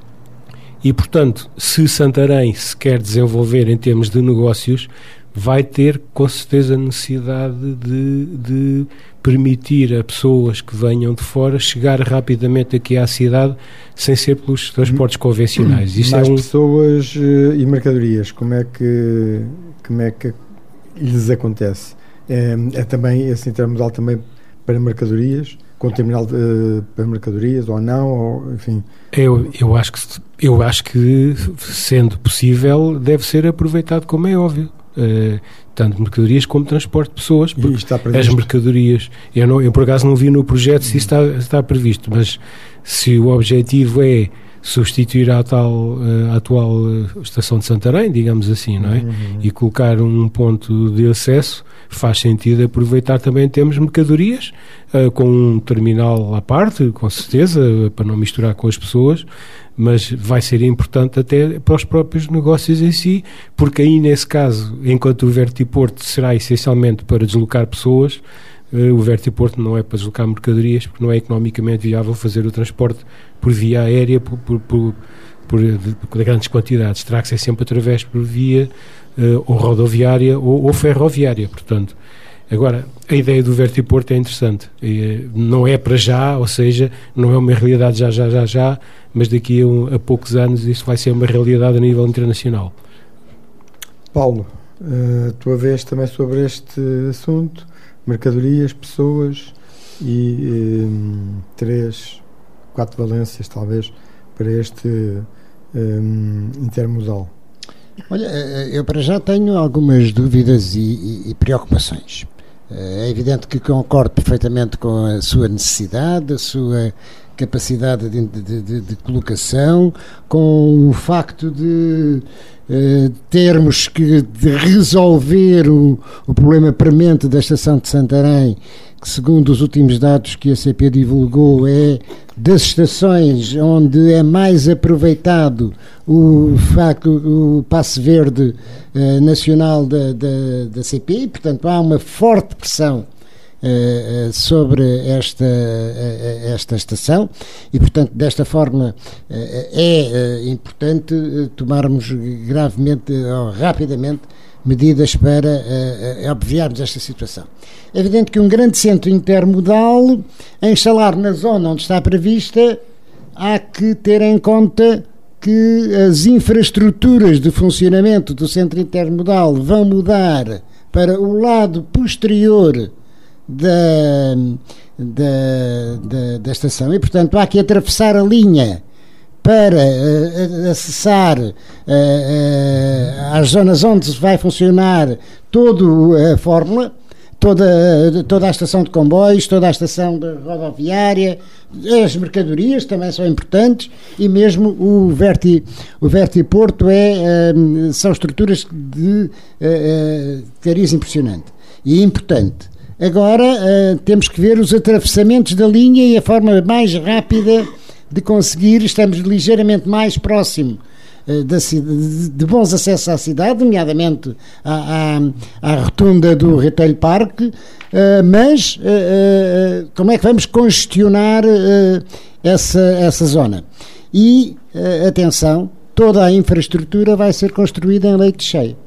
E, portanto, se Santarém se quer desenvolver em termos de negócios, vai ter com certeza necessidade de, de permitir a pessoas que venham de fora chegar rapidamente aqui à cidade sem ser pelos transportes convencionais. Isto Mais é um... pessoas e mercadorias, como é que, como é que lhes acontece? É, é também esse intermodal também para mercadorias, com terminal de, para mercadorias ou não, ou, enfim. Eu, eu, acho que, eu acho que, sendo possível, deve ser aproveitado, como é óbvio. Uh, tanto mercadorias como transporte de pessoas, porque as mercadorias, eu, não, eu por acaso não vi no projeto se isso está, está previsto, mas se o objetivo é substituir a tal uh, a atual uh, estação de Santarém, digamos assim, não é? Uhum. E colocar um ponto de acesso, faz sentido aproveitar também em termos de mercadorias, uh, com um terminal à parte, com certeza, uh, para não misturar com as pessoas, mas vai ser importante até para os próprios negócios em si, porque aí nesse caso, enquanto o Vertiporto será essencialmente para deslocar pessoas, uh, o Vertiporto não é para deslocar mercadorias, porque não é economicamente viável fazer o transporte por via aérea por, por, por, por, por grandes quantidades. Terá que ser sempre através por via uh, ou rodoviária ou, ou ferroviária, portanto. Agora, a ideia do Vertiporto é interessante, não é para já, ou seja, não é uma realidade já, já, já, já, mas daqui a, um, a poucos anos isso vai ser uma realidade a nível internacional. Paulo, a tua vez também sobre este assunto, mercadorias, pessoas e um, três, quatro valências talvez para este um, intermodal. Olha, eu para já tenho algumas dúvidas e, e, e preocupações. É evidente que concordo perfeitamente com a sua necessidade, a sua capacidade de, de, de, de colocação, com o facto de uh, termos que de resolver o, o problema premente da estação de Santarém, que segundo os últimos dados que a C P divulgou é das estações onde é mais aproveitado o facto o passe verde uh, nacional da, da, da C P, e portanto há uma forte pressão uh, sobre esta, uh, esta estação e, portanto, desta forma uh, é uh, importante uh, tomarmos gravemente ou rapidamente medidas para uh, obviarmos esta situação. É evidente que um grande centro intermodal, a instalar na zona onde está prevista, há que ter em conta que as infraestruturas de funcionamento do centro intermodal vão mudar para o lado posterior da, da, da, da estação e, portanto, há que atravessar a linha para uh, acessar uh, uh, as zonas onde vai funcionar toda a fórmula, toda, toda a estação de comboios, toda a estação de rodoviária, as mercadorias também são importantes e mesmo o Verti, o Vertiporto é, uh, são estruturas de uh, uh, cariz impressionante e importante. Agora uh, temos que ver os atravessamentos da linha e a forma mais rápida de conseguir, estamos ligeiramente mais próximo uh, da, de, de bons acessos à cidade, nomeadamente à, à, à rotunda do Retail Park, uh, mas uh, uh, como é que vamos congestionar uh, essa, essa zona? E, uh, atenção, toda a infraestrutura vai ser construída em leito cheio.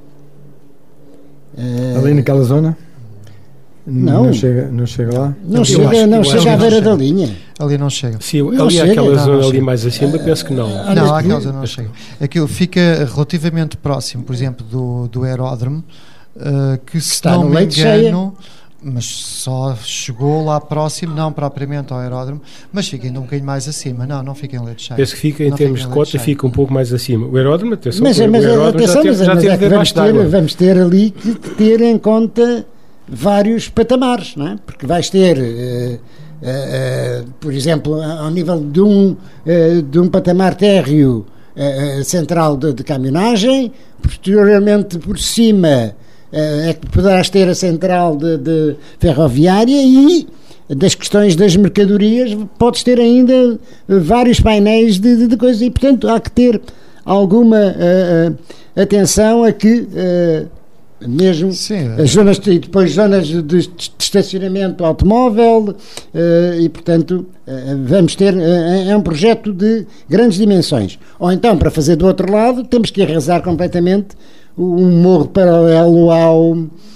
Uh, Ali naquela zona? Não, não, chega, não chega lá? Não chega, acho, não chega à beira da linha. Ali não chega. Sim, não ali chega. aquela Não, zona não ali chega. mais acima, penso que não. Ah, Não, aquela zona não chega. Aquilo fica relativamente próximo, por exemplo, do, do aeródromo, uh, que se Está não no me leito engano, mas só chegou lá próximo, não propriamente ao aeródromo, mas fica ainda um bocadinho mais acima. Não, não fica em leito cheio. Penso que fica, em Não termos fica de em leito cota, cheio. fica um pouco mais acima. O aeródromo, atenção, Mas, o mas aeródromo atenção, já teve, mas, já mas teve é que vamos debaixo ter, d'água. vamos ter ali que ter em conta vários patamares, não é? Porque vais ter, uh, uh, uh, por exemplo, ao nível de um, uh, de um patamar térreo uh, central de, de caminhonagem, posteriormente por cima uh, é que poderás ter a central de, de ferroviária e das questões das mercadorias podes ter ainda vários painéis de, de, de coisas e, portanto, há que ter alguma uh, uh, atenção a que uh, mesmo Sim, as zonas e depois zonas de, de, de estacionamento automóvel uh, e portanto uh, vamos ter uh, é um projeto de grandes dimensões, ou então para fazer do outro lado temos que arrasar completamente um morro paralelo ao,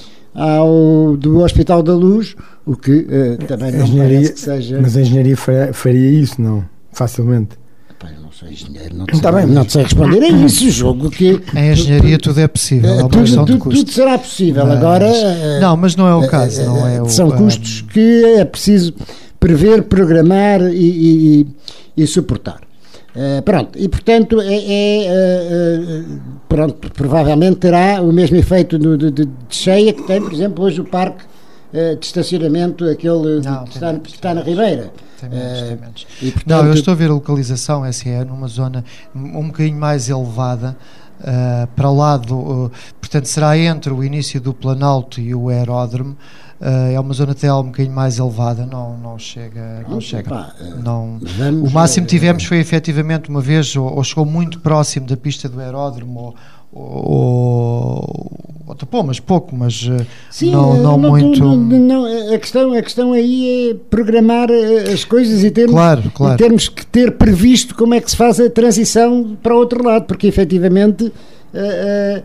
ao do Hospital da Luz, o que uh, também não parece que seja. Mas a engenharia faria, faria isso, não? Facilmente. Eu não sou engenheiro, não te, Tá sei, bem, não mas- te sei responder a isso, jogo que Em engenharia tudo é possível, eh, é uma tudo, questão de tudo, custo. tudo será possível. Mas- Agora eh, Não, mas não é o eh, caso, eh, não é o, são ah, custos que é preciso prever, programar e, e- e suportar. Eh, pronto, e portanto é, é, eh, eh, pronto, provavelmente terá o mesmo efeito no- de, de- de cheia que tem, por exemplo, hoje o parque eh, de estacionamento, aquele de- Não, que, tem está, menos, que está na tem menos. Ribeira. Tem menos, Eh, tem menos. E, portanto, Não, eu estou a ver a localização, essa é numa zona um bocadinho mais elevada, uh, para lá do, uh, portanto será entre o início do Planalto e o aeródromo, uh, é uma zona até um bocadinho mais elevada, não, não chega, não Pronto, chega. pá, uh, Não, vamos, o máximo eh, que tivemos foi efetivamente uma vez, ou, ou chegou muito próximo da pista do aeródromo, ou, ou, ou tapou, mas pouco, mas uh, Sim, não, eh, não muito... não, não, a, questão, a questão aí é programar eh, as coisas e termos, Claro, e claro. termos que ter previsto como é que se faz a transição para o outro lado, porque efetivamente eh, eh,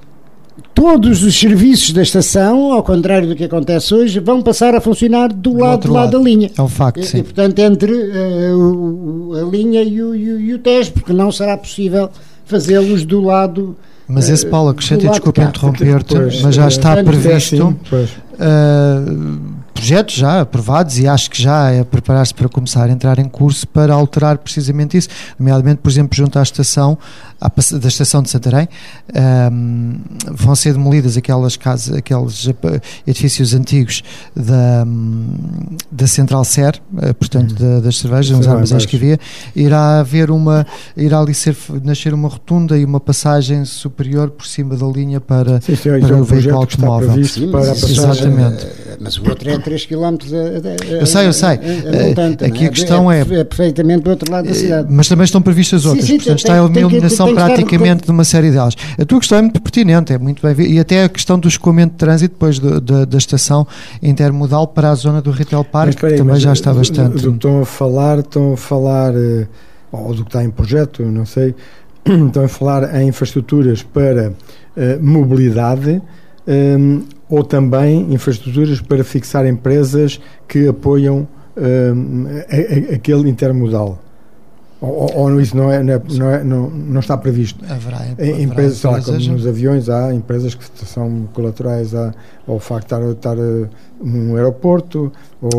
todos os serviços da estação, ao contrário do que acontece hoje, vão passar a funcionar do, Do lado, outro do lado lado. da linha. É um facto, E, sim. e, portanto, entre eh, o- o- a linha e o, e o- e o Tejo, porque não será possível fazê-los do lado. Mas esse, Paulo, acrescenta, e do lado desculpa de cá. interromper-te, Pois, mas já eh, está é previsto assim, pois. uh, projetos já aprovados e acho que já é preparar-se para começar a entrar em curso para alterar precisamente isso, nomeadamente, por exemplo, junto à estação à, pass- da estação de Santarém, um, vão ser demolidas aquelas casas, aqueles uh, edifícios antigos da, um, da Central Ser, uh, portanto da, das cervejas, uns Sim, lá armazéns que embaixo. havia, irá haver uma, irá ali ser, nascer uma rotunda e uma passagem superior por cima da linha para Sim, sim, para é o um veículo projeto que está automóvel. previsto Sim, para a mas isso- passagem. Exatamente. eh, Mas o outro é três quilómetros a, a, a, Eu sei, eu sei. a- a- a montante, Aqui não a questão é- é perfeitamente do outro lado da cidade. Mas também estão previstas Sim, outras, sim, portanto tem- está tem uma que- iluminação tem praticamente de uma série delas. A tua questão é muito pertinente, é muito bem, e até a questão do escoamento de trânsito depois do, da, da estação intermodal para a zona do Retail Park, que também já está bastante... Do que estão a falar, estão a falar, ou do que está em projeto, não sei, estão a falar em infraestruturas para uh, mobilidade, um, ou também infraestruturas para fixar empresas que apoiam um, a, a, aquele intermodal. Ou, ou isso não, é, não, é, não, é, não, não está previsto? Haverá, haverá empresas, sei lá, como nos aviões, há empresas que são colaterais à, ao facto de estar, estar num aeroporto, ou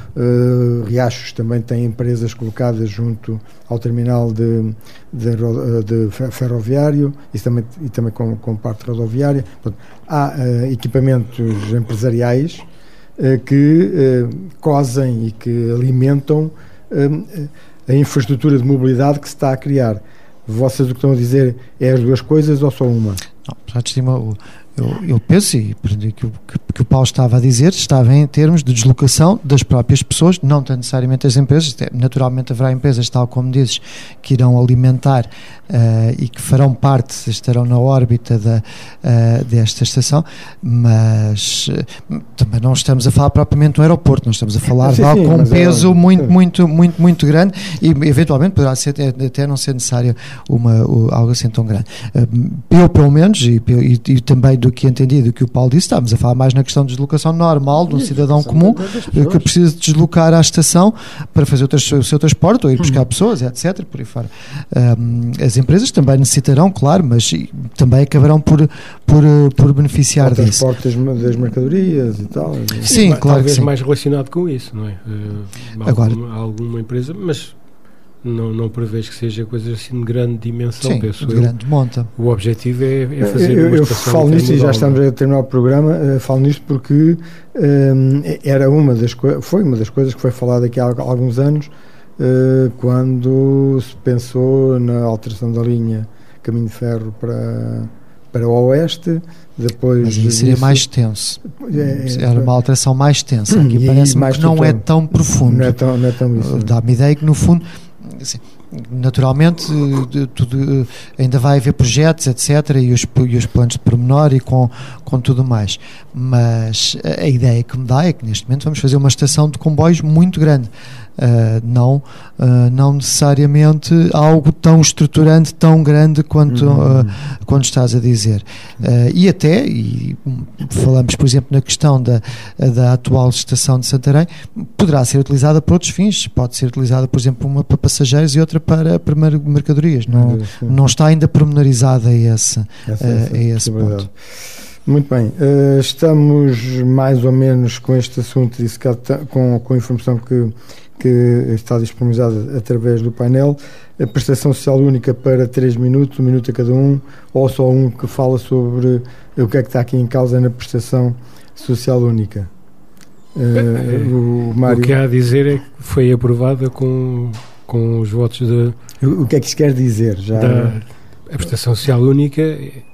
uh, Riachos também tem empresas colocadas junto ao terminal de, de, de ferroviário, isso também, e também com, com parte rodoviária. Portanto, há uh, equipamentos empresariais uh, que uh, cosem e que alimentam uh, a infraestrutura de mobilidade que se está a criar. Vocês o que estão a dizer é as duas coisas ou só uma? Não, já te estima, eu, eu penso, e aprendi que, que, que o Paulo estava a dizer, estava em termos de deslocação das próprias pessoas, não tão necessariamente as empresas. Naturalmente haverá empresas, tal como dizes, que irão alimentar uh, e que farão parte, estarão na órbita da, uh, desta estação, mas uh, também não estamos a falar propriamente do aeroporto, não estamos a falar sim, de algo sim, com um peso é, muito, sim. muito, muito, muito grande, e eventualmente poderá ser, até não ser necessário uma, algo assim tão grande. Uh, eu, pelo menos, e, e, e também do que entendi, do que o Paulo disse, estamos a falar mais na questão de deslocação normal de um cidadão comum que precisa de deslocar à estação para fazer o seu transporte ou ir buscar pessoas, etcétera, por aí fora. Um, as empresas também necessitarão, claro, mas também acabarão por, por, por beneficiar disso. O transporte das, das mercadorias e tal. Sim, sim, claro. Talvez que sim. mais relacionado com isso, não é? Uh, Agora, alguma, alguma empresa, mas não, não prevejo que seja coisas assim de grande dimensão, sim, penso de eu. grande monta. O objetivo é, é fazer eu, uma eu estação falo nisto e já estamos não. a terminar o programa, uh, falo nisto porque um, era uma das foi uma das coisas que foi falada aqui há alguns anos, uh, quando se pensou na alteração da linha Caminho de Ferro para, para o Oeste. Depois mas isso seria mais tenso. É, era uma alteração mais tensa. Aqui parece-me que não é tão profundo. Não é tão, não é tão isso. Dá-me ideia que, no fundo, assim, naturalmente tudo, ainda vai haver projetos, etcétera, e os, e os planos de pormenor e com, com tudo mais, mas a ideia que me dá é que neste momento vamos fazer uma estação de comboios muito grande, uh, não, uh, não necessariamente algo tão estruturante, tão grande quanto, uhum. uh, quanto estás a dizer, uh, e até, e falamos por exemplo na questão da, da atual estação de Santarém, poderá ser utilizada para outros fins, pode ser utilizada por exemplo uma para passageiros e outra para, para mercadorias, não, não está ainda pormenorizada a esse, essa, essa, a esse ponto. Muito bem, uh, estamos mais ou menos com este assunto, disse, com, com a informação que, que está disponibilizada através do painel. A prestação social única para três minutos, um minuto a cada um, ou só um que fala sobre o que é que está aqui em causa na prestação social única. Uh, o, Mário... o que há a dizer é que foi aprovada com... com os votos de... O que é que isso quer dizer? Já... Da, a prestação social única,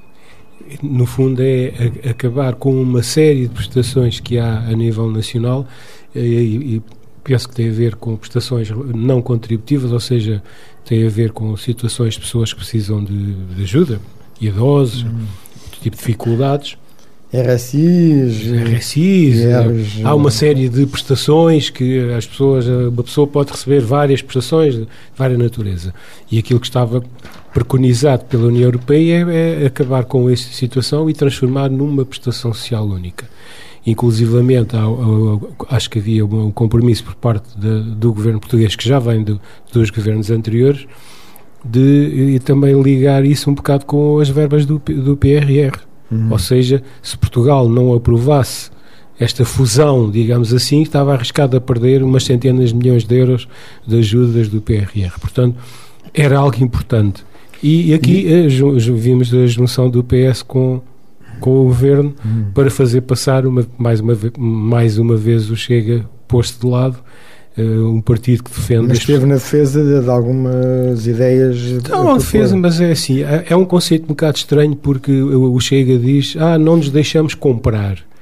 no fundo, é a, acabar com uma série de prestações que há a nível nacional e, e penso que tem a ver com prestações não contributivas, ou seja, tem a ver com situações de pessoas que precisam de, de ajuda, idosos, hum. outro tipo de dificuldades. R S Is, R S Is, R... há uma série de prestações que as pessoas, uma pessoa pode receber várias prestações de várias natureza, e aquilo que estava preconizado pela União Europeia é, é acabar com esta situação e transformar numa prestação social única. Inclusivamente, há, há, acho que havia um compromisso por parte de, do governo português, que já vem do, dos governos anteriores, de e também ligar isso um bocado com as verbas do, do P R R. Uhum. Ou seja, se Portugal não aprovasse esta fusão, digamos assim, estava arriscado a perder umas centenas de milhões de euros de ajudas do P R R. Portanto, era algo importante. E aqui e... vimos a junção do P S com, com o Governo uhum. para fazer passar uma, mais, uma, mais uma vez o Chega posto de lado, uh, um partido que defende... Mas esteve na defesa de, de algumas ideias... Não, a defesa, mas é assim, é, é um conceito um bocado estranho, porque o, o Chega diz, ah, não nos deixamos comprar.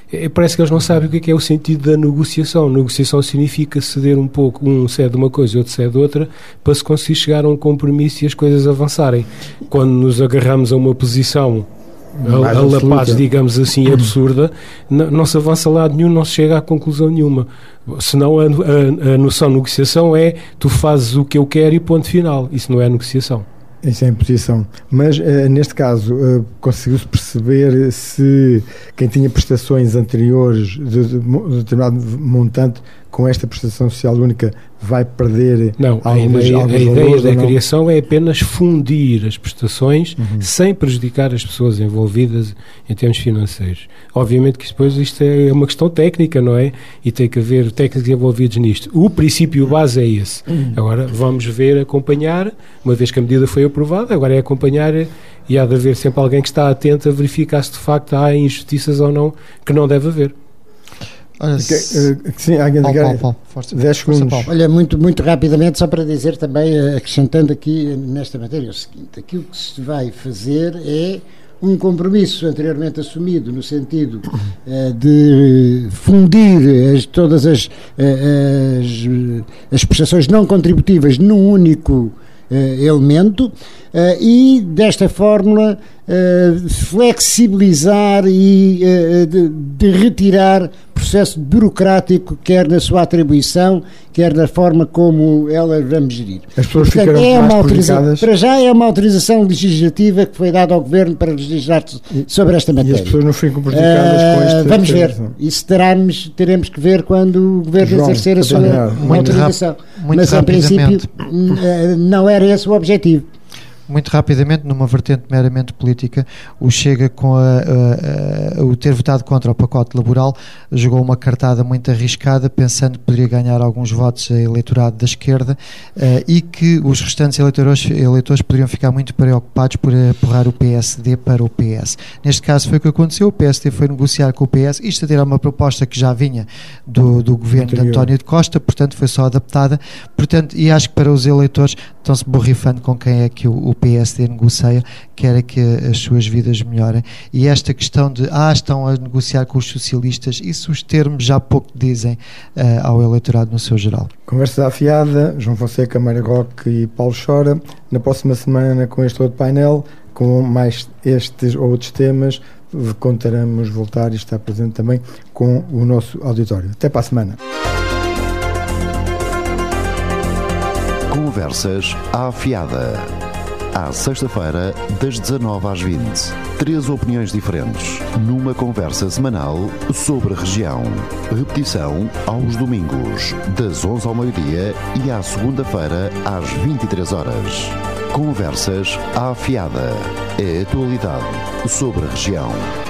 é, parece que eles não sabem o que é, que é o sentido da negociação. Negociação significa ceder um pouco, um cede uma coisa e outro cede outra, para se conseguir chegar a um compromisso e as coisas avançarem. Quando nos agarramos a uma posição a, a lapaz, digamos assim, absurda, não, não se avança a lado nenhum, não se chega a conclusão nenhuma. Senão a, a, a noção de negociação é tu fazes o que eu quero e ponto final. Isso não é negociação. Isso é imposição. Mas, uh, neste caso, uh, conseguiu-se perceber se quem tinha prestações anteriores de, de, de determinado montante, com esta prestação social única, vai perder não, algumas, a ideia, alguns a ideia valores? Da não? criação é apenas fundir as prestações uhum. sem prejudicar as pessoas envolvidas em termos financeiros. Obviamente que depois isto é uma questão técnica, não é? E tem que haver técnicos envolvidos nisto. O princípio base é esse. Uhum. Agora vamos ver, acompanhar, uma vez que a medida foi aprovada, agora é acompanhar e há de haver sempre alguém que está atento a verificar se de facto há injustiças ou não, que não deve haver. Olha, que, uh, sim, alguém Paulo, Paulo, Paulo, força, dez segundos. Paulo. Olha, muito, muito rapidamente, só para dizer também, acrescentando aqui nesta matéria o seguinte: aquilo que se vai fazer é um compromisso anteriormente assumido no sentido uh, de fundir as, todas as, uh, as, as prestações não contributivas num único uh, elemento uh, e desta fórmula uh, flexibilizar e uh, de, de retirar processo burocrático, quer na sua atribuição, quer na forma como ela vamos gerir. As pessoas Portanto, ficaram é mais uma autorização, para já é uma autorização legislativa que foi dada ao Governo para legislar sobre esta matéria. E as pessoas não ficam prejudicadas uh, com esta Vamos ver. Isso teremos, teremos que ver quando o Governo João, exercer a sua muito autorização. Muito Mas, em princípio, não era esse o objetivo. Muito rapidamente, numa vertente meramente política, o Chega, com a, a, a, o ter votado contra o pacote laboral, jogou uma cartada muito arriscada, pensando que poderia ganhar alguns votos a eleitorado da esquerda uh, e que os restantes eleitores, eleitores poderiam ficar muito preocupados por empurrar o P S D para o P S. Neste caso foi o que aconteceu, o P S D foi negociar com o P S, isto era uma proposta que já vinha do, do governo de António de Costa, portanto foi só adaptada, portanto, e acho que para os eleitores estão-se borrifando com quem é que o, o P S D negocia, quer que as suas vidas melhorem. E esta questão de, ah, estão a negociar com os socialistas, isso os termos já pouco dizem uh, ao eleitorado no seu geral. Conversa afiada, João Fonseca, Mário Roque e Paulo Chora. Na próxima semana, com este outro painel, com mais estes ou outros temas, contaremos voltar e estar presente também com o nosso auditório. Até para a semana. Conversas à afiada. À sexta-feira, das dezanove às vinte. Três opiniões diferentes, numa conversa semanal sobre a região. Repetição aos domingos, das onze ao meio-dia e à segunda-feira, às vinte e três horas. Conversas à afiada. É a atualidade sobre a região.